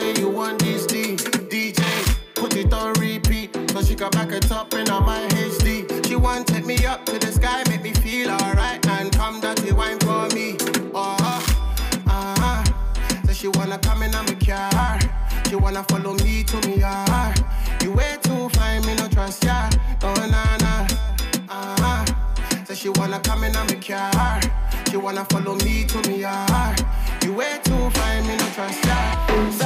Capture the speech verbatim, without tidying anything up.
say you want this D. D J, put it on repeat, so she can back it up in my H D. She want take me up to the sky, make me feel alright, and come dirty wine for me. Oh, uh-huh. So she wanna come in on my car, she wanna follow me to me yard. You way too fine, me no trust ya. Oh nah nah, uh-huh. So she wanna come in on my car, she wanna follow me to me yard. You way too fine, me no trust ya.